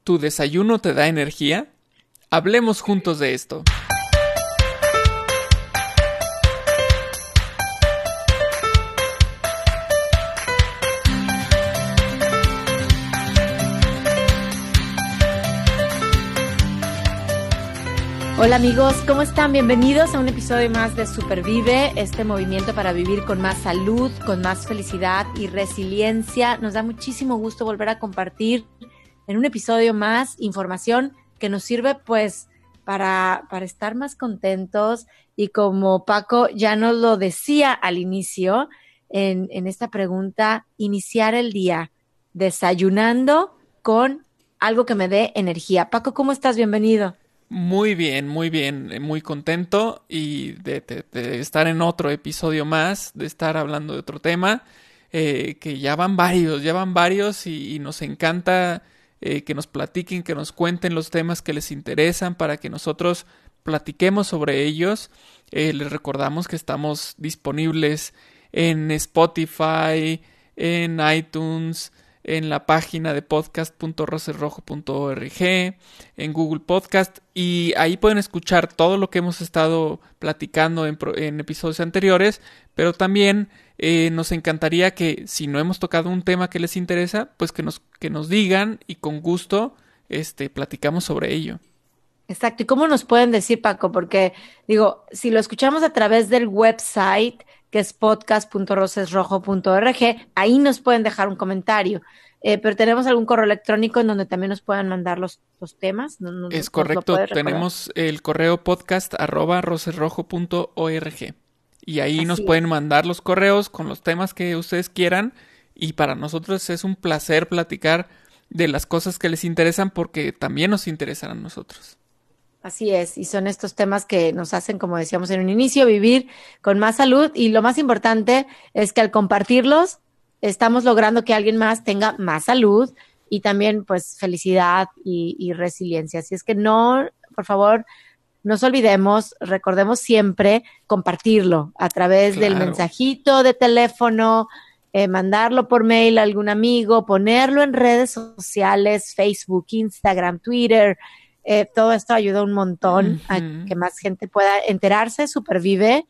¿Tu desayuno te da energía? Hablemos juntos de esto. Hola amigos, ¿cómo están? Bienvenidos a un episodio más de Supervive, este movimiento para vivir con más salud, con más felicidad y resiliencia. Nos da muchísimo gusto volver a compartir en un episodio más información que nos sirve pues para estar más contentos y como Paco ya nos lo decía al inicio en esta pregunta, iniciar el día desayunando con algo que me dé energía. Paco, ¿cómo estás? Bienvenido. Muy bien, muy contento y de estar en otro episodio más, de estar hablando de otro tema, que ya van varios y nos encanta que nos platiquen, que nos cuenten los temas que les interesan para que nosotros platiquemos sobre ellos. Les recordamos que estamos disponibles en Spotify, en iTunes, en la página de podcast.rosesrojo.org, en Google Podcast, y ahí pueden escuchar todo lo que hemos estado platicando en episodios anteriores, pero también nos encantaría que si no hemos tocado un tema que les interesa, pues que nos digan y con gusto platicamos sobre ello. Exacto. ¿Y cómo nos pueden decir, Paco? Porque, digo, si lo escuchamos a través del website, que es podcast.rosesrojo.org, ahí nos pueden dejar un comentario. Pero tenemos algún correo electrónico en donde también nos puedan mandar los temas. Es correcto, tenemos el correo podcast@rosesrojo.org y ahí nos pueden mandar los correos con los temas que ustedes quieran, y para nosotros es un placer platicar de las cosas que les interesan porque también nos interesan a nosotros. Así es, y son estos temas que nos hacen, como decíamos en un inicio, vivir con más salud, y lo más importante es que al compartirlos estamos logrando que alguien más tenga más salud y también pues felicidad y resiliencia. Así es que no, por favor, no nos olvidemos, recordemos siempre compartirlo a través del mensajito de teléfono, mandarlo por mail a algún amigo, ponerlo en redes sociales, Facebook, Instagram, Twitter. Todo esto ayuda un montón a que más gente pueda enterarse, Supervive,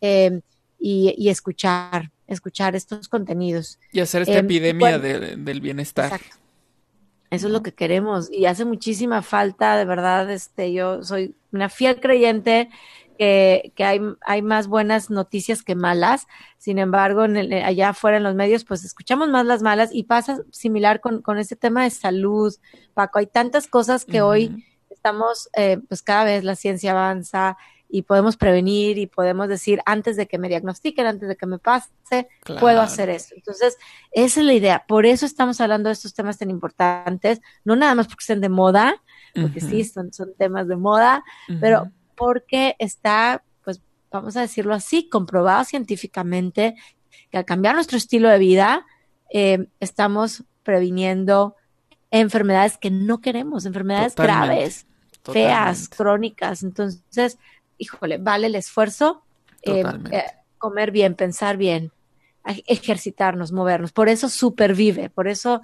y escuchar estos contenidos. Y hacer esta epidemia del bienestar. Exacto. Eso es lo que queremos y hace muchísima falta, de verdad. Yo soy una fiel creyente que hay más buenas noticias que malas. Sin embargo, allá afuera en los medios, pues escuchamos más las malas, y pasa similar con este tema de salud, Paco. Hay tantas cosas que hoy estamos, pues cada vez la ciencia avanza y podemos prevenir y podemos decir, antes de que me diagnostiquen, antes de que me pase, puedo hacer eso. Entonces, esa es la idea. Por eso estamos hablando de estos temas tan importantes, no nada más porque estén de moda, porque sí, son temas de moda, pero porque está, pues vamos a decirlo así, comprobado científicamente que al cambiar nuestro estilo de vida, estamos previniendo enfermedades que no queremos, enfermedades graves, feas, crónicas. Entonces, híjole, vale el esfuerzo, comer bien, pensar bien, ejercitarnos, movernos. Por eso Supervive, por eso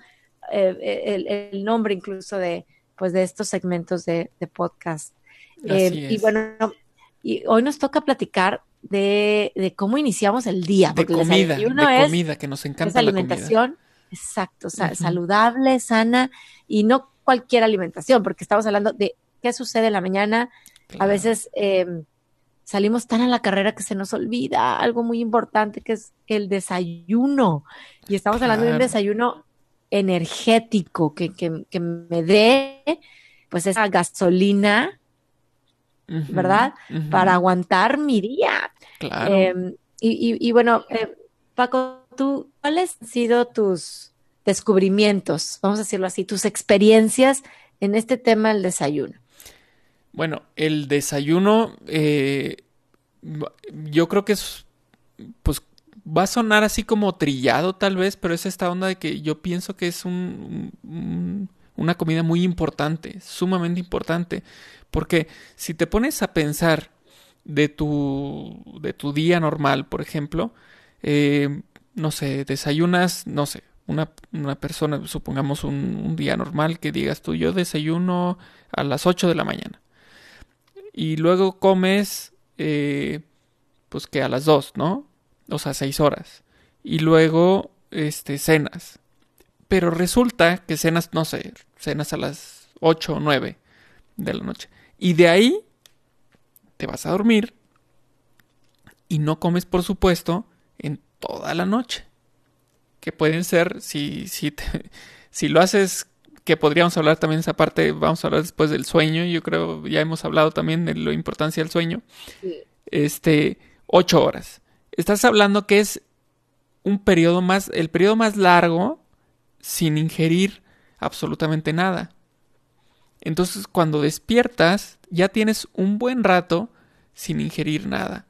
el nombre incluso de estos segmentos de podcast. Y bueno, y hoy nos toca platicar de cómo iniciamos el día. De comida, que nos encanta esa alimentación, la comida. Exacto, saludable, sana, y no cualquier alimentación, porque estamos hablando de qué sucede en la mañana. A veces salimos tan a la carrera que se nos olvida algo muy importante, que es el desayuno. Y estamos hablando de un desayuno energético que me dé pues esa gasolina, ¿verdad? Para aguantar mi día. Claro. Y bueno, Paco, ¿cuáles han sido tus descubrimientos, vamos a decirlo así, tus experiencias en este tema del desayuno? Bueno, el desayuno, yo creo que es, pues, va a sonar así como trillado tal vez, pero es esta onda de que yo pienso que es una comida muy importante, sumamente importante, porque si te pones a pensar de tu día normal, por ejemplo, no sé, desayunas, no sé, una persona, supongamos un día normal, que digas tú, yo desayuno a las 8 de la mañana. Y luego comes, pues que a las 2, ¿no? O sea, 6 horas. Y luego, cenas. Pero resulta que cenas, no sé, cenas a las 8 o 9 de la noche. Y de ahí te vas a dormir y no comes, por supuesto, en toda la noche. Que pueden ser, si lo haces, que podríamos hablar también de esa parte, vamos a hablar después del sueño. Yo creo, ya hemos hablado también de la importancia del sueño. Sí. 8 horas. Estás hablando que es el periodo más largo sin ingerir absolutamente nada. Entonces, cuando despiertas, ya tienes un buen rato sin ingerir nada.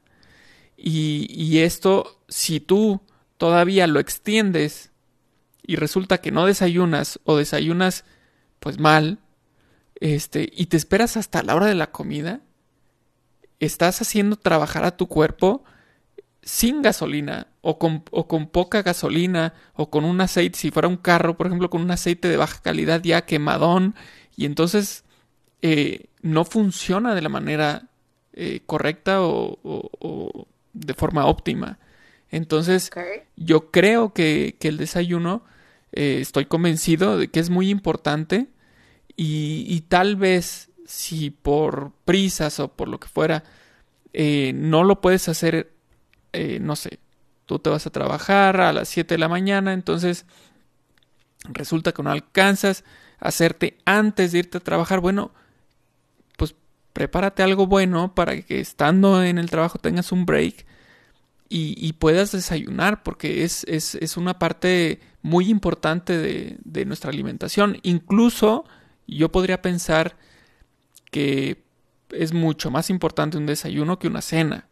Y esto, si tú todavía lo extiendes y resulta que no desayunas o desayunas pues mal, y te esperas hasta la hora de la comida, estás haciendo trabajar a tu cuerpo sin gasolina o con poca gasolina o con un aceite, si fuera un carro, por ejemplo, con un aceite de baja calidad ya quemadón, y entonces no funciona de la manera correcta o de forma óptima. Entonces, Okay. yo creo que el desayuno, estoy convencido de que es muy importante y tal vez si por prisas o por lo que fuera, no lo puedes hacer, no sé, tú te vas a trabajar a las 7 de la mañana, entonces resulta que no alcanzas a hacerte antes de irte a trabajar. Bueno, pues prepárate algo bueno para que estando en el trabajo tengas un break y puedas desayunar, porque es una parte muy importante de nuestra alimentación. Incluso yo podría pensar que es mucho más importante un desayuno que una cena.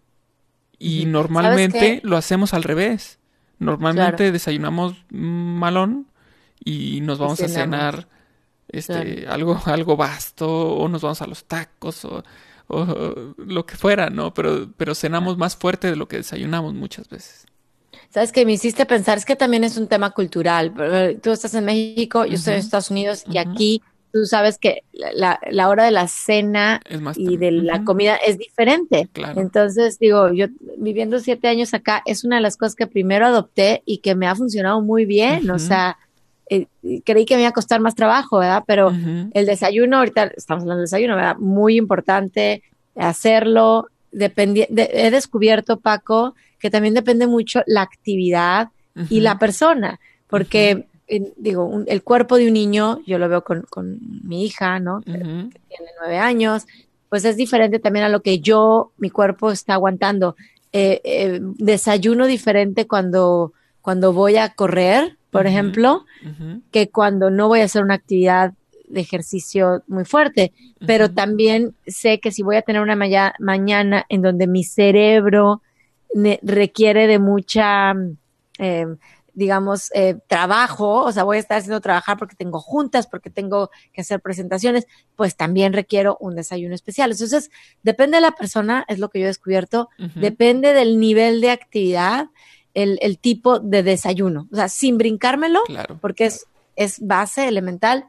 Y ¿Sabes normalmente qué? lo hacemos al revés. Claro, Normalmente desayunamos malón y nos y vamos a cenamos, cenar claro. algo vasto, o nos vamos a los tacos o lo que fuera, ¿no? Pero cenamos más fuerte de lo que desayunamos muchas veces. ¿Sabes qué me hiciste pensar? Es que también es un tema cultural. Tú estás en México, yo estoy en Ujú, Estados Unidos y ujú. aquí tú sabes que la hora de la cena Es más y de la ujú, comida es diferente. claro. Entonces, digo, yo viviendo 7 años acá, es una de las cosas que primero adopté y que me ha funcionado muy bien. O Ujú, sea, creí que me iba a costar más trabajo, ¿verdad? Pero ujú, el desayuno, ahorita estamos hablando del desayuno, ¿verdad? Muy importante hacerlo. He descubierto, Paco, que también depende mucho la actividad y ujú, la persona, ujú, porque digo, el cuerpo de un niño, yo lo veo con mi hija, ¿no? ujú, Que tiene 9 años, pues es diferente también a lo que mi cuerpo está aguantando. Desayuno diferente cuando voy a correr, por ujú, ejemplo, ujú, que cuando no voy a hacer una actividad de ejercicio muy fuerte, pero ujú. también sé que si voy a tener una mañana en donde mi cerebro requiere de mucha, eh, digamos, trabajo, o sea, voy a estar haciendo trabajar porque tengo juntas, porque tengo que hacer presentaciones, pues también requiero un desayuno especial. Entonces, depende de la persona, es lo que yo he descubierto, Ujú, depende del nivel de actividad, el tipo de desayuno, o sea, sin brincármelo, claro. porque es base elemental,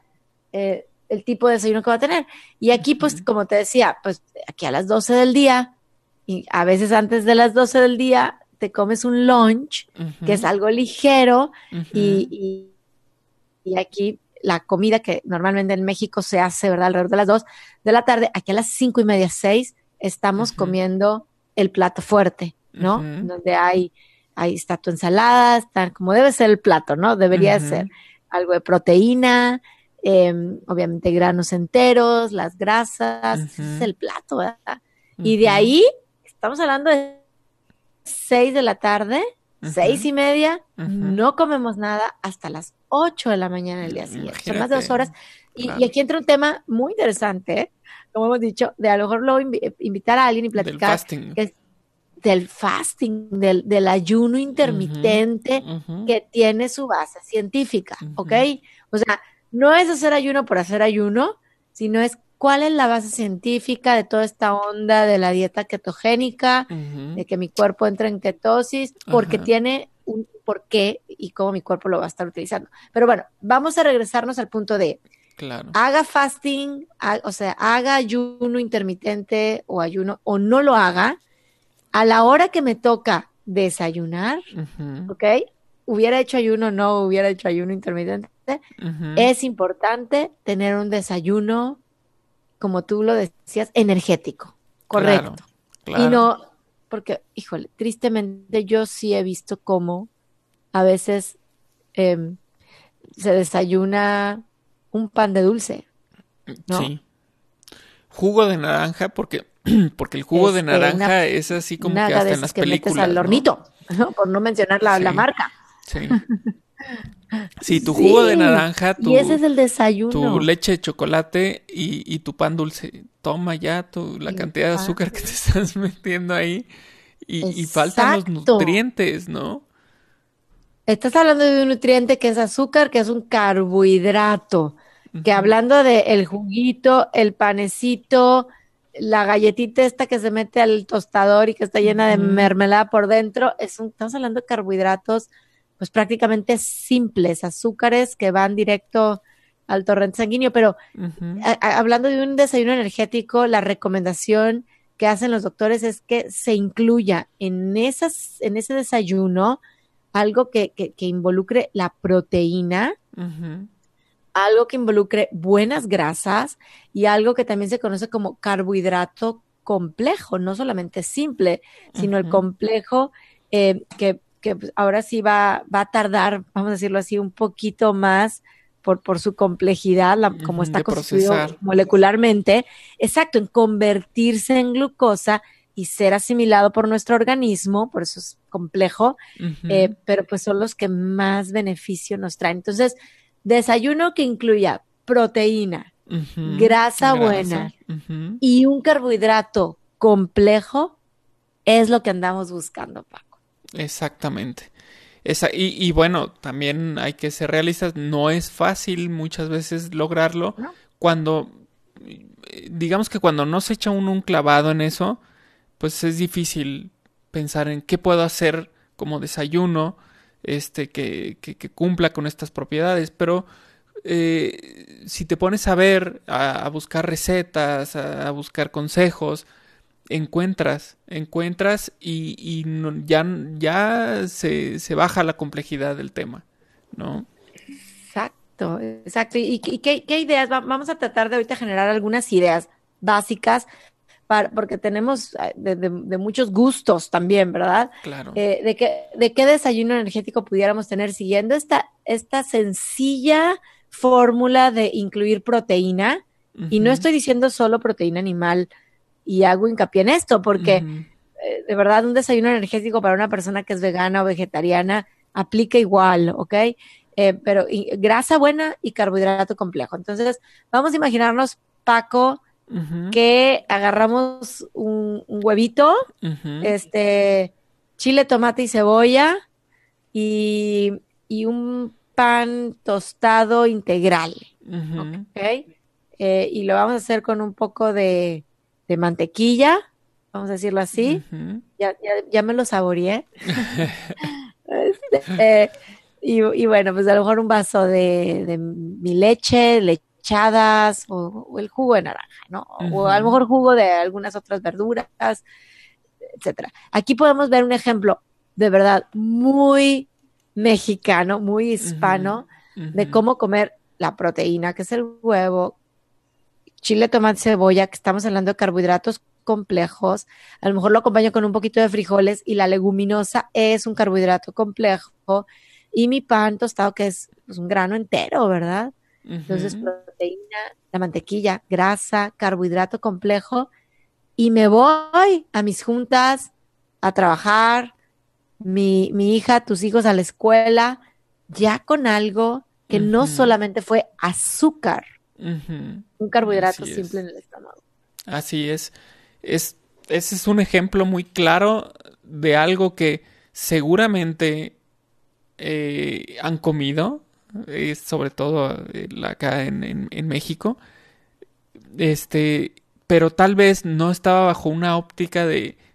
el tipo de desayuno que va a tener. Y aquí, pues, Ujú, como te decía, pues aquí a las 12 del día y a veces antes de las 12 del día te comes un lunch, que es ujú, algo ligero, ujú, y, y aquí la comida que normalmente en México se hace, ¿verdad? Alrededor de las 2 de la tarde, aquí a las 5:30, 6, estamos ujú, comiendo el plato fuerte, ¿no? ujú, Donde ahí está tu ensalada, está como debe ser el plato, ¿no? Debería de ser ujú, algo de proteína, obviamente granos enteros, las grasas, ese es ujú, el plato, ¿verdad? Y de ujú, ahí estamos hablando de 6 de la tarde, seis ujú, y media, ujú. no comemos nada hasta las 8 de la mañana del día siguiente. Son más de Imagínate, 2 horas. Y claro. aquí entra un tema muy interesante, ¿eh? Como hemos dicho, de a lo mejor luego invitar a alguien y Del platicar, fasting. que es del fasting, del ayuno Ujú, intermitente ujú, que tiene su base científica, ¿ok? ujú, O sea, no es hacer ayuno por hacer ayuno, sino es cuál es la base científica de toda esta onda de la dieta ketogénica, ujú. de que mi cuerpo entra en ketosis, porque Ajá. tiene por qué y cómo mi cuerpo lo va a estar utilizando. Pero bueno, vamos a regresarnos al punto de Claro. haga fasting, o sea, haga ayuno intermitente o ayuno, o no lo haga, a la hora que me toca desayunar, Ujú, ¿ok? Hubiera hecho ayuno, no hubiera hecho ayuno intermitente, ujú. es importante tener un desayuno, como tú lo decías, energético, Claro, correcto. Y claro. no, porque, híjole, tristemente yo sí he visto cómo a veces em, se desayuna un pan de dulce, ¿no? Sí. Jugo de naranja, porque, porque el jugo de Una naranja es así como que naga de hasta en las esas que metes al películas, ¿no? hornito, ¿no? Por no mencionar la Sí, marca. sí. Sí, tu jugo de Sí, naranja, y ese tu, es el tu desayuno. leche de chocolate y tu pan dulce. Toma ya la El cantidad de pan. azúcar que te estás metiendo ahí y faltan los Exacto. nutrientes, ¿no? Estás hablando de un nutriente que es azúcar, que es un carbohidrato, que Ujú, hablando de el juguito, el panecito, la galletita esta que se mete al tostador y que está llena de ujú, mermelada por dentro, estamos hablando de carbohidratos pues prácticamente simples, azúcares que van directo al torrente sanguíneo, pero ujú, hablando de un desayuno energético, la recomendación que hacen los doctores es que se incluya en ese desayuno algo que involucre la proteína, ujú, algo que involucre buenas grasas y algo que también se conoce como carbohidrato complejo, no solamente simple, sino el ujú, complejo que pues, ahora sí va a tardar, vamos a decirlo así, un poquito más por su complejidad, como ujú, está de constituido procesar. molecularmente, exacto, en convertirse en glucosa y ser asimilado por nuestro organismo, por eso es complejo, Ujú, pero pues son los que más beneficio nos traen. Entonces, desayuno que incluya proteína, ujú, grasa grasa. buena Ujú. y un carbohidrato complejo es lo que andamos buscando, Paco. Exactamente. Y bueno, también hay que ser realistas, no es fácil muchas veces lograrlo ¿No? cuando, digamos que cuando no se echa uno un clavado en eso, pues es difícil pensar en qué puedo hacer como desayuno, que cumpla con estas propiedades, pero si te pones a ver, a buscar recetas, a buscar consejos, encuentras ya se baja la complejidad del tema, ¿no? Exacto, exacto. ¿Y qué ideas? Vamos a tratar de ahorita generar algunas ideas básicas porque tenemos de muchos gustos también, ¿verdad? Claro. De qué desayuno energético pudiéramos tener siguiendo esta sencilla fórmula de incluir proteína. Y no Ujú, estoy diciendo solo proteína animal y hago hincapié en esto, porque ujú, de verdad un desayuno energético para una persona que es vegana o vegetariana aplica igual, ¿ok? Pero grasa buena y carbohidrato complejo. Entonces, vamos a imaginarnos, Paco, ujú, que agarramos un huevito, ujú, este, chile, tomate y cebolla y un pan tostado integral, ¿ok? ujú, Y lo vamos a hacer con un poco de mantequilla, vamos a decirlo así. ujú. Ya me lo saboreé. Este, y bueno, pues a lo mejor un vaso de mi leche, lechadas o el jugo de naranja, ¿no? O a lo Ujú, mejor jugo de algunas otras verduras, etcétera. Aquí podemos ver un ejemplo de verdad muy mexicano, muy ujú, hispano, de ujú, cómo comer la proteína, que es el huevo, chile, tomate, cebolla, que estamos hablando de carbohidratos complejos. A lo mejor lo acompaño con un poquito de frijoles y la leguminosa es un carbohidrato complejo. Y mi pan tostado, que es pues, un grano entero, ¿verdad? Entonces, ujú. proteína, la mantequilla, grasa, carbohidrato complejo. Y me voy a mis juntas a trabajar, mi hija, tus hijos a la escuela, ya con algo que no Ujú, solamente fue azúcar, ujú. un carbohidrato Así simple es. en el estómago. Así es. Es, ese es un ejemplo muy claro de algo que seguramente han comido, sobre todo acá en México, este, pero tal vez no estaba bajo una óptica de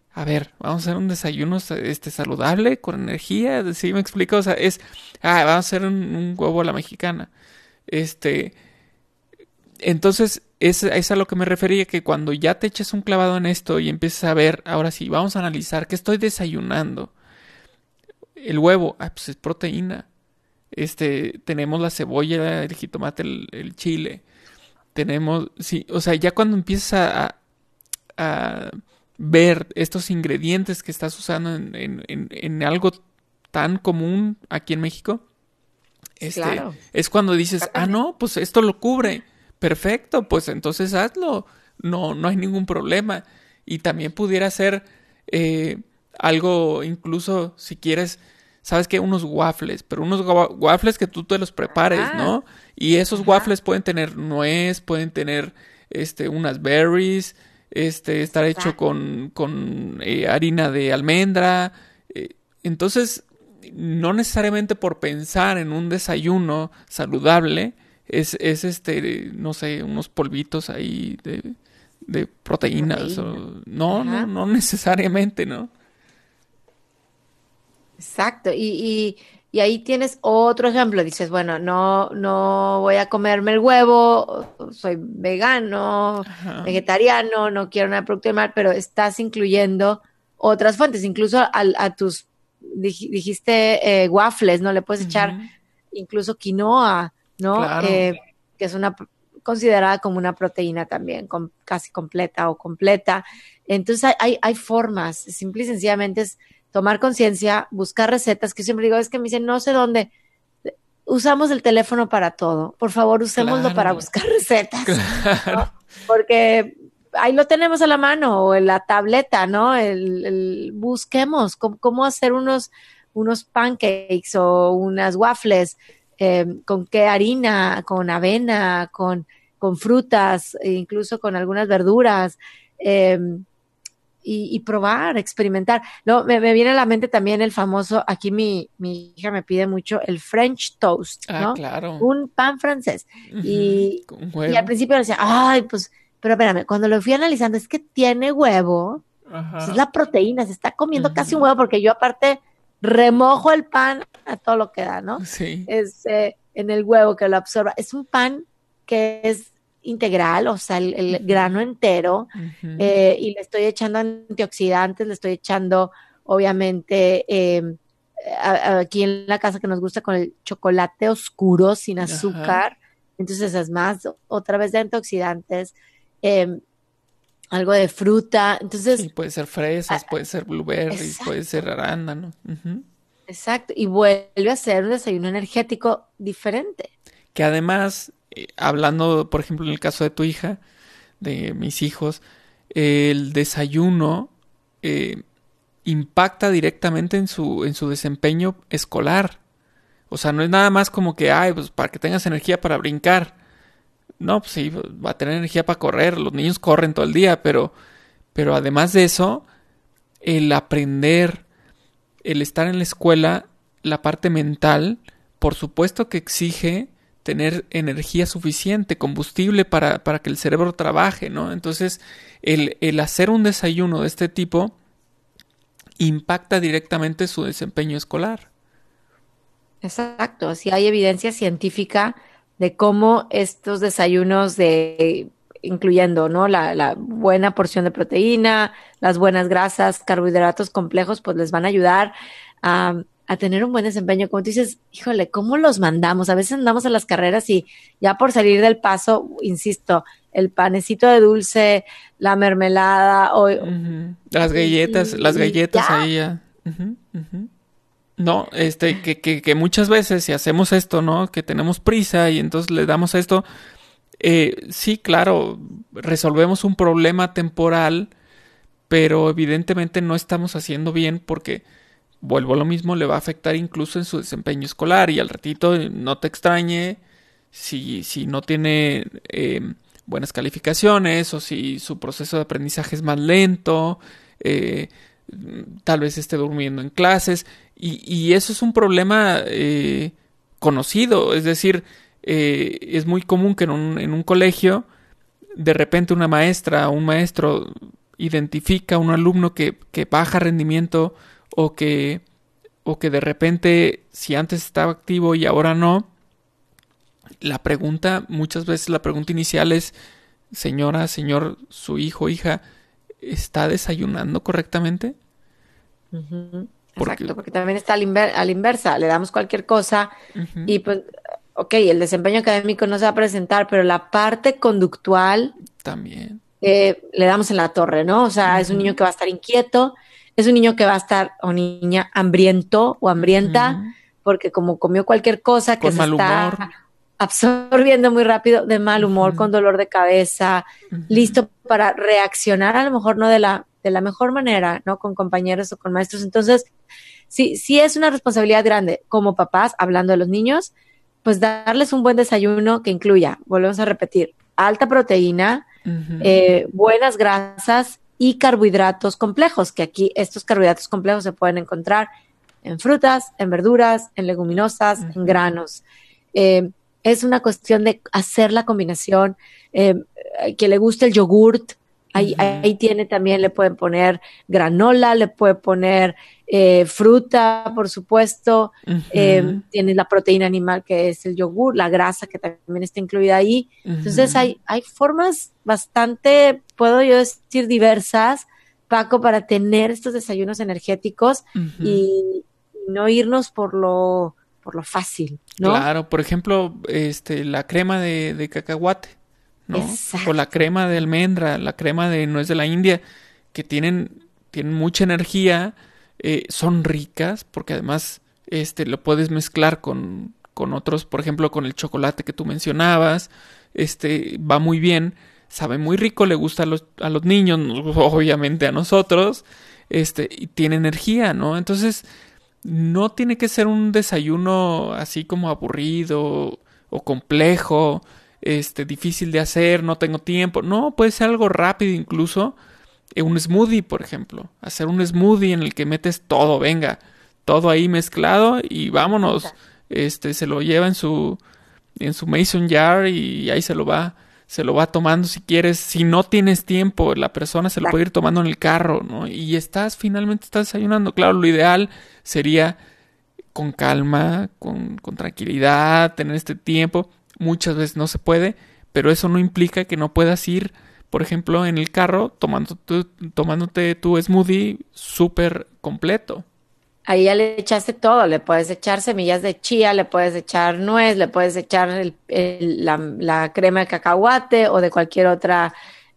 a ver, vamos a hacer un desayuno saludable, con energía, ¿sí me explico? O sea, vamos a hacer un huevo a la mexicana. Este, entonces, es a lo que me refería, que cuando ya te eches un clavado en esto y empieces a ver, ahora sí, vamos a analizar qué estoy desayunando. El huevo, pues es proteína. Tenemos la cebolla, el jitomate, el chile. Tenemos, sí, o sea, ya cuando empiezas a ver estos ingredientes que estás usando en algo tan común aquí en México, Claro, es cuando dices, no, pues esto lo cubre. Perfecto, pues entonces hazlo. No, no hay ningún problema. Y también pudiera ser algo, incluso si quieres, sabes que unos waffles, pero unos waffles que tú te los prepares, ¿no? Y esos waffles pueden tener nuez, pueden tener unas berries, estar hecho con harina de almendra. Entonces, no necesariamente por pensar en un desayuno saludable, es no sé, unos polvitos ahí de proteínas. No necesariamente, ¿no? Exacto. Y ahí tienes otro ejemplo. Dices, bueno, no voy a comerme el huevo, soy vegano, vegetariano, no quiero nada de producto animal, pero estás incluyendo otras fuentes, incluso a tus, dijiste waffles, ¿no? Le puedes echar incluso quinoa, ¿no? Claro. Que es considerada como una proteína también, casi completa o completa. Entonces hay formas, simple y sencillamente es tomar conciencia, buscar recetas, que yo siempre digo, es que me dicen, no sé dónde, usamos el teléfono para todo, por favor, usémoslo para buscar recetas, Claro. ¿no? Porque ahí lo tenemos a la mano, o en la tableta, ¿no? Busquemos cómo hacer unos pancakes o unas waffles, con qué harina, con avena, con frutas, e incluso con algunas verduras, y probar, experimentar. No, me viene a la mente también el famoso, aquí mi hija me pide mucho, el French toast, ¿no? Claro. Un pan francés. Y al principio decía, pues, pero espérame, cuando lo fui analizando, es que tiene huevo, pues es la proteína, se está comiendo casi un huevo, porque yo aparte remojo el pan a todo lo que da, ¿no? Sí. En el huevo que lo absorba. Es un pan que es integral, o sea, el grano entero, y le estoy echando antioxidantes, le estoy echando, obviamente, aquí en la casa que nos gusta con el chocolate oscuro, sin azúcar, entonces es más, otra vez de antioxidantes, algo de fruta, entonces... Sí, puede ser fresas, puede ser blueberries, exacto, puede ser arándano. Exacto, y vuelve a ser un desayuno energético diferente. Que además, hablando, por ejemplo, en el caso de tu hija, de mis hijos, el desayuno impacta directamente en su desempeño escolar. O sea, no es nada más como que, pues para que tengas energía para brincar. No, pues sí, va a tener energía para correr. Los niños corren todo el día, pero además de eso, el aprender, el estar en la escuela, la parte mental, por supuesto que exige tener energía suficiente, combustible para que el cerebro trabaje, ¿no? Entonces, el hacer un desayuno de este tipo impacta directamente su desempeño escolar. Exacto, sí hay evidencia científica de cómo estos desayunos incluyendo, ¿no? La buena porción de proteína, las buenas grasas, carbohidratos complejos, pues les van a ayudar a tener un buen desempeño. Como tú dices, híjole, ¿cómo los mandamos? A veces andamos a las carreras y ya por salir del paso, insisto, el panecito de dulce, la mermelada, las galletas ya. Ahí ya. No, que muchas veces si hacemos esto, ¿no? Que tenemos prisa y entonces le damos esto. Sí, claro, resolvemos un problema temporal, pero evidentemente no estamos haciendo bien porque, vuelvo a lo mismo, le va a afectar incluso en su desempeño escolar y al ratito no te extrañe si no tiene buenas calificaciones o si su proceso de aprendizaje es más lento, tal vez esté durmiendo en clases y eso es un problema conocido, es decir, es muy común que en un colegio de repente una maestra o un maestro identifica un alumno que baja rendimiento o que de repente, si antes estaba activo y ahora no, muchas veces la pregunta inicial es: señora, señor, su hijo o hija, ¿está desayunando correctamente? Exacto, porque también está a la inversa, le damos cualquier cosa y pues, ok, el desempeño académico no se va a presentar, pero la parte conductual también le damos en la torre, ¿no? O sea, es un niño que va a estar inquieto, es un niño que va a estar, o niña, hambriento o hambrienta, porque como comió cualquier cosa que con se mal está humor, absorbiendo muy rápido, de mal humor, con dolor de cabeza, listo para reaccionar a lo mejor no de la mejor manera, ¿no? Con compañeros o con maestros. Entonces, sí es una responsabilidad grande como papás, hablando de los niños, pues darles un buen desayuno que incluya, volvemos a repetir, alta proteína, buenas grasas y carbohidratos complejos, que aquí estos carbohidratos complejos se pueden encontrar en frutas, en verduras, en leguminosas, en granos. Es una cuestión de hacer la combinación, que le guste el yogurt, ahí tiene también, le pueden poner granola, le puede poner fruta, por supuesto, tienes la proteína animal que es el yogur, la grasa que también está incluida ahí. Entonces hay formas bastante, puedo yo decir, diversas, Paco, para tener estos desayunos energéticos y no irnos por lo fácil, ¿no? Claro, por ejemplo, la crema de cacahuate, ¿no? Exacto. O la crema de almendra, la crema de nuez de la India, que tienen mucha energía, son ricas, porque además lo puedes mezclar con otros, por ejemplo, con el chocolate que tú mencionabas, va muy bien, sabe muy rico, le gusta a los niños, obviamente a nosotros, y tiene energía, ¿no? Entonces, no tiene que ser un desayuno así como aburrido o complejo, difícil de hacer, no tengo tiempo. No, puede ser algo rápido incluso. Un smoothie, por ejemplo. Hacer un smoothie en el que metes todo, venga, todo ahí mezclado y vámonos. Se lo lleva en su mason jar y ahí se lo va tomando si quieres. Si no tienes tiempo, la persona se lo puede ir tomando en el carro, ¿no? Y finalmente estás desayunando. Claro, lo ideal sería con calma, con tranquilidad, tener este tiempo. Muchas veces no se puede, pero eso no implica que no puedas ir, por ejemplo, en el carro tomándote tu smoothie súper completo. Ahí ya le echaste todo, le puedes echar semillas de chía, le puedes echar nuez, le puedes echar la crema de cacahuate o de cualquier otra,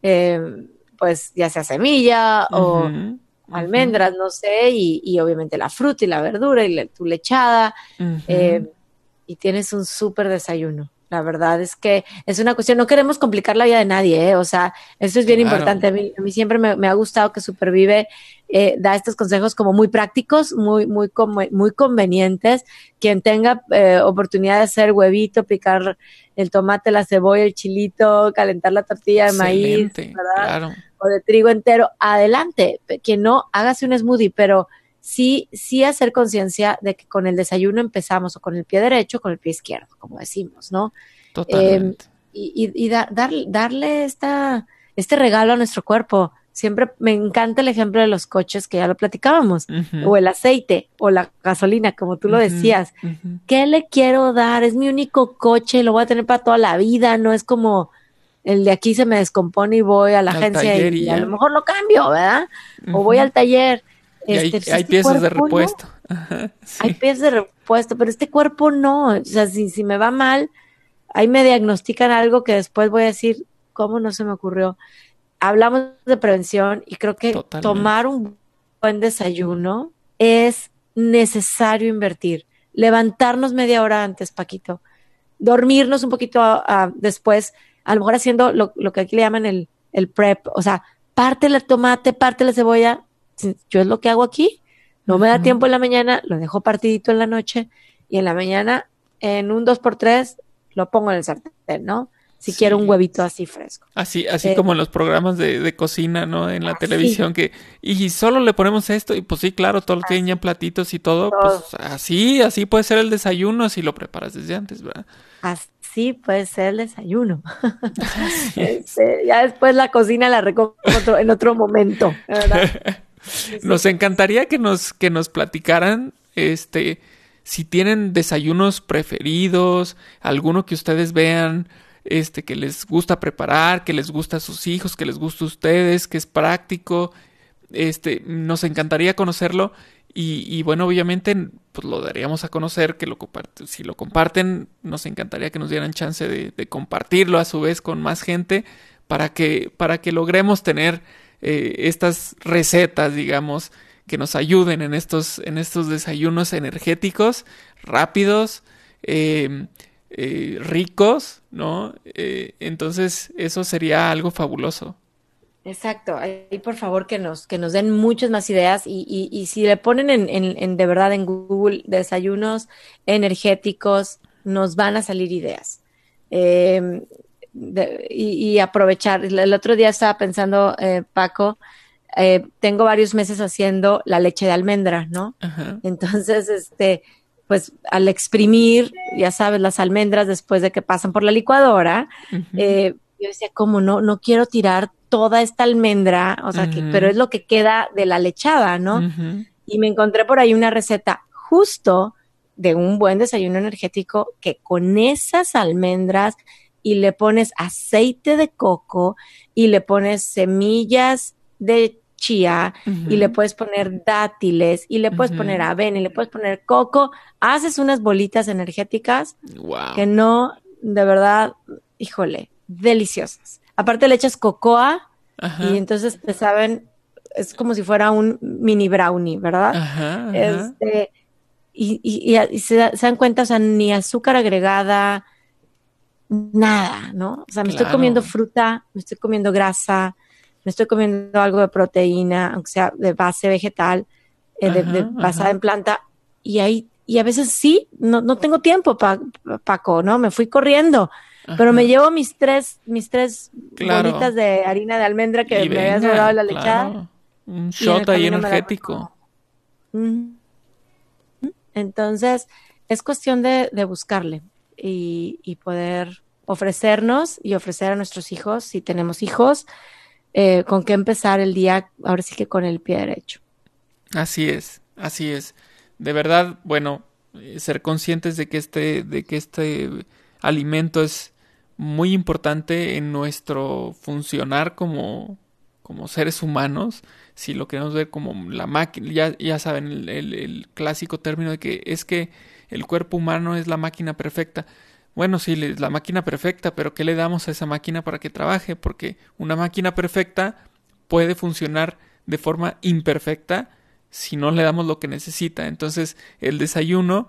pues ya sea semilla o almendras, no sé, y obviamente la fruta y la verdura y tu lechada, y tienes un súper desayuno. La verdad es que es una cuestión, no queremos complicar la vida de nadie, o sea, eso es bien importante. A mí siempre me ha gustado que Supervive da estos consejos como muy prácticos, muy convenientes. Quien tenga oportunidad de hacer huevito, picar el tomate, la cebolla, el chilito, calentar la tortilla de maíz, ¿verdad? Claro. O de trigo entero, adelante. Quien no, hágase un smoothie, pero sí hacer conciencia de que con el desayuno empezamos o con el pie derecho o con el pie izquierdo, como decimos, ¿no? Totalmente. Darle este regalo a nuestro cuerpo. Siempre me encanta el ejemplo de los coches, que ya lo platicábamos, o el aceite, o la gasolina, como tú lo decías. ¿Qué le quiero dar? Es mi único coche, lo voy a tener para toda la vida, no es como el de aquí se me descompone y voy a la agencia y a lo mejor lo cambio, ¿verdad? O voy al taller. Y hay piezas de repuesto. No. Hay piezas de repuesto, pero este cuerpo no. O sea, si me va mal, ahí me diagnostican algo que después voy a decir, ¿cómo no se me ocurrió? Hablamos de prevención y creo que tomar un buen desayuno es necesario invertir. Levantarnos media hora antes, Paquito. Dormirnos un poquito después, a lo mejor haciendo lo que aquí le llaman el prep. O sea, parte el tomate, parte la cebolla. Yo es lo que hago aquí, no me da tiempo en la mañana, lo dejo partidito en la noche y en la mañana en un 2x3 lo pongo en el sartén, ¿no? Si quiero un huevito así fresco. Así como en los programas de cocina, ¿no? En la televisión y solo le ponemos esto y pues sí, claro, todo tienen ya platitos y todo, pues así puede ser el desayuno si lo preparas desde antes, ¿verdad? así puede ser el desayuno. Así es. Ya después la cocina la recojo en otro momento, ¿verdad? Sí, Nos sí. encantaría que nos platicaran, si tienen desayunos preferidos, alguno que ustedes vean, que les gusta preparar, que les gusta a sus hijos, que les gusta a ustedes, que es práctico. Nos encantaría conocerlo y bueno, obviamente, pues lo daríamos a conocer, que si lo comparten, nos encantaría que nos dieran chance de compartirlo a su vez con más gente para que logremos tener estas recetas, digamos, que nos ayuden en estos desayunos energéticos, rápidos, ricos, ¿no? Entonces, eso sería algo fabuloso. Exacto, ahí por favor que nos den muchas más ideas y si le ponen de verdad en Google desayunos energéticos, nos van a salir ideas. Eh, y aprovechar. El otro día estaba pensando, Paco, tengo varios meses haciendo la leche de almendra, ¿no? Ajá. Entonces, pues al exprimir, ya sabes, las almendras después de que pasan por la licuadora, Ujú, yo decía, ¿cómo no? No quiero tirar toda esta almendra, o sea, pero ujú, es lo que queda de la lechada, ¿no? ujú. Y me encontré por ahí una receta justo de un buen desayuno energético que con esas almendras y le pones aceite de coco y le pones semillas de chía y le Ujú, puedes poner dátiles y le puedes poner ujú. avena y le puedes poner coco, haces unas bolitas energéticas que Wow. no, de verdad, híjole, deliciosas. Aparte le echas cocoa y Ajá, entonces te saben, es como si fuera un mini brownie, ¿verdad? ajá, ajá. Este, y se dan cuenta, o sea, ni azúcar agregada, nada, ¿no? O sea, me estoy comiendo Claro. fruta, me estoy comiendo grasa, me estoy comiendo algo de proteína, aunque sea de base vegetal, de Ajá, basada ajá. en planta, y a veces sí, no tengo tiempo, Paco, ¿no? Me fui corriendo, pero me Ajá. llevo mis tres Claro. bolitas de harina de almendra que Y me había sobrado de venga, la lechada, claro. Un y en el shot ahí camino me la voy energético. como. Ujú. Entonces, es cuestión de buscarle y poder ofrecernos y ofrecer a nuestros hijos, si tenemos hijos, con qué empezar el día, ahora sí que con el pie derecho. Así es, así es. De verdad, bueno, ser conscientes de que este alimento es muy importante en nuestro funcionar como seres humanos. Si lo queremos ver como la máquina, ya saben, el clásico término de que es que el cuerpo humano es la máquina perfecta. Bueno, sí, es la máquina perfecta, pero ¿qué le damos a esa máquina para que trabaje? Porque una máquina perfecta puede funcionar de forma imperfecta si no le damos lo que necesita. Entonces, el desayuno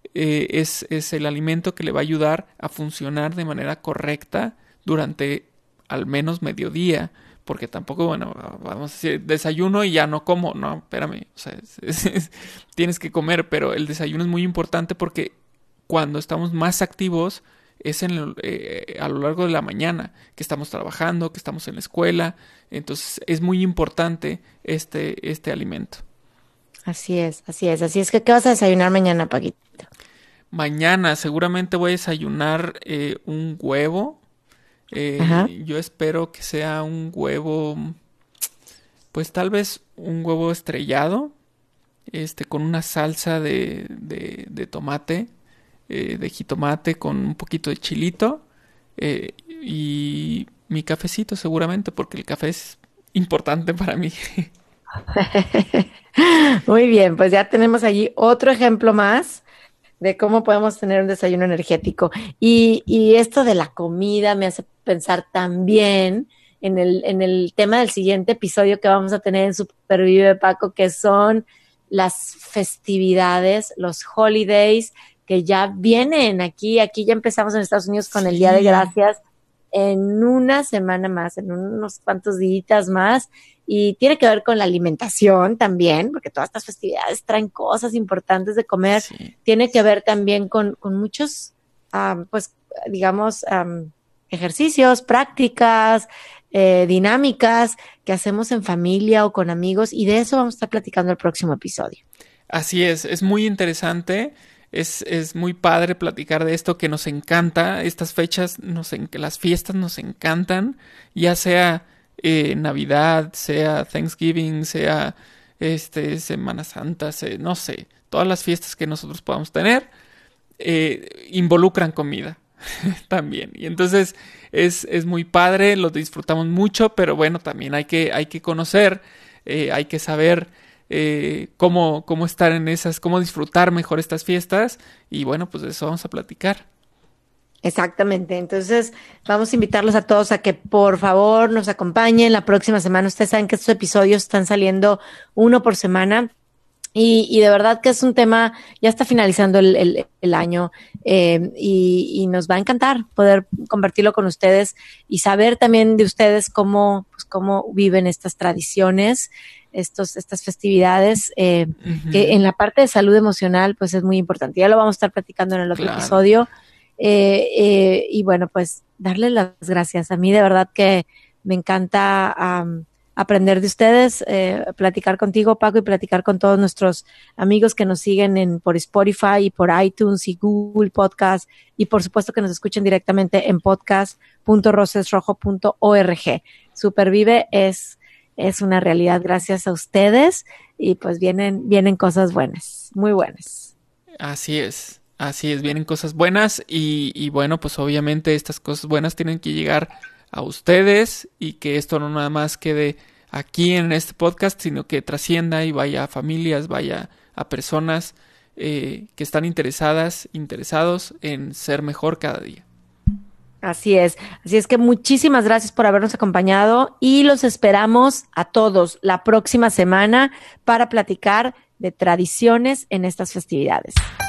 es el alimento que le va a ayudar a funcionar de manera correcta durante al menos mediodía. Porque tampoco, bueno, vamos a decir desayuno y ya no como. No, espérame. O sea, tienes que comer, pero el desayuno es muy importante porque cuando estamos más activos es a lo largo de la mañana, que estamos trabajando, que estamos en la escuela. Entonces, es muy importante este alimento. Así es, así es. Así es que, ¿qué vas a desayunar mañana, Paquito? Mañana seguramente voy a desayunar un huevo. Ajá. Yo espero que sea un huevo, pues tal vez un huevo estrellado, con una salsa de tomate, de jitomate con un poquito de chilito y mi cafecito seguramente, porque el café es importante para mí. Muy bien, pues ya tenemos allí otro ejemplo más de cómo podemos tener un desayuno energético. Y esto de la comida me hace pensar también en el tema del siguiente episodio que vamos a tener en Supervive, Paco, que son las festividades, los holidays que ya vienen aquí. Aquí ya empezamos en Estados Unidos con el Día de Sí, Gracias en una semana más, en unos cuantos días más. Y tiene que ver con la alimentación también, porque todas estas festividades traen cosas importantes de comer. sí. Tiene que ver también con muchos, pues, digamos, ejercicios, prácticas, dinámicas que hacemos en familia o con amigos, y de eso vamos a estar platicando el próximo episodio. Así es muy interesante. es muy padre platicar de esto, que nos encanta. Estas fechas, las fiestas nos encantan, ya sea Navidad, sea Thanksgiving, sea Semana Santa, no sé, todas las fiestas que nosotros podamos tener involucran comida también. Y entonces es muy padre, lo disfrutamos mucho, pero bueno, también hay que conocer, hay que saber cómo estar en esas, cómo disfrutar mejor estas fiestas, y bueno, pues de eso vamos a platicar. Exactamente. Entonces, vamos a invitarlos a todos a que por favor nos acompañen la próxima semana. Ustedes saben que estos episodios están saliendo uno por semana. Y de verdad que es un tema, ya está finalizando el año, y nos va a encantar poder compartirlo con ustedes y saber también de ustedes cómo viven estas tradiciones, estas festividades, que en la parte de salud emocional pues es muy importante. Ya lo vamos a estar platicando en el otro episodio. Y bueno, pues darles las gracias. A mí de verdad que me encanta aprender de ustedes, platicar contigo, Paco, y platicar con todos nuestros amigos que nos siguen por Spotify y por iTunes y Google Podcast, y por supuesto que nos escuchen directamente en podcast.rosesrojo.org. Supervive es una realidad gracias a ustedes, y pues vienen cosas buenas, muy buenas. Así es, vienen cosas buenas, y bueno, pues obviamente estas cosas buenas tienen que llegar a ustedes, y que esto no nada más quede aquí en este podcast, sino que trascienda y vaya a familias, vaya a personas que están interesados en ser mejor cada día. Así es que muchísimas gracias por habernos acompañado, y los esperamos a todos la próxima semana para platicar de tradiciones en estas festividades.